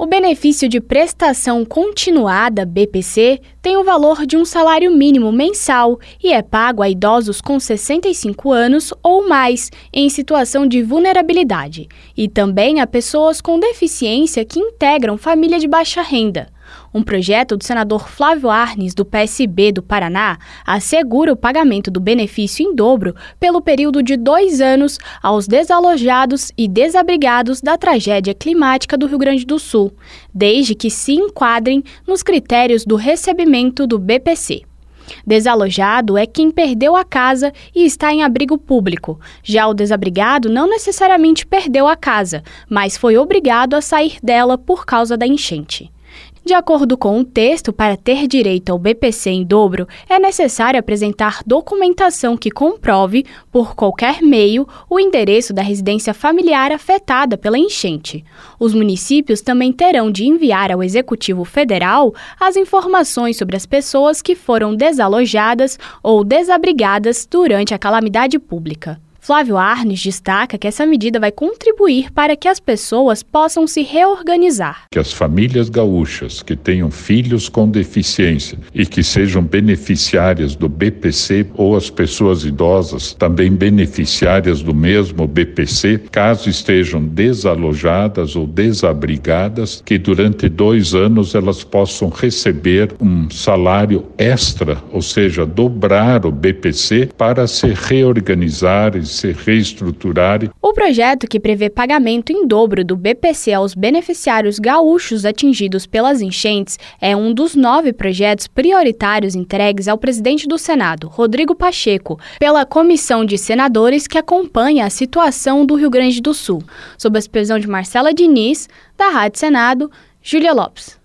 O benefício de prestação continuada, BPC, tem o valor de um salário mínimo mensal e é pago a idosos com 65 anos ou mais em situação de vulnerabilidade e também a pessoas com deficiência que integram família de baixa renda. Um projeto do senador Flávio Arnes, do PSB do Paraná, assegura o pagamento do benefício em dobro pelo período de 2 anos aos desalojados e desabrigados da tragédia climática do Rio Grande do Sul, desde que se enquadrem nos critérios do recebimento do BPC. Desalojado é quem perdeu a casa e está em abrigo público. Já o desabrigado não necessariamente perdeu a casa, mas foi obrigado a sair dela por causa da enchente. De acordo com o texto, para ter direito ao BPC em dobro, é necessário apresentar documentação que comprove, por qualquer meio, o endereço da residência familiar afetada pela enchente. Os municípios também terão de enviar ao Executivo Federal as informações sobre as pessoas que foram desalojadas ou desabrigadas durante a calamidade pública. Flávio Arnes destaca que essa medida vai contribuir para que as pessoas possam se reorganizar. Que as famílias gaúchas que tenham filhos com deficiência e que sejam beneficiárias do BPC ou as pessoas idosas também beneficiárias do mesmo BPC, caso estejam desalojadas ou desabrigadas, que durante 2 anos elas possam receber um salário extra, ou seja, dobrar o BPC para se reorganizarem, se reestruturarem. O projeto, que prevê pagamento em dobro do BPC aos beneficiários gaúchos atingidos pelas enchentes, é um dos 9 projetos prioritários entregues ao presidente do Senado, Rodrigo Pacheco, pela comissão de senadores que acompanha a situação do Rio Grande do Sul, sob a supervisão de Marcela Diniz, da Rádio Senado, Júlia Lopes.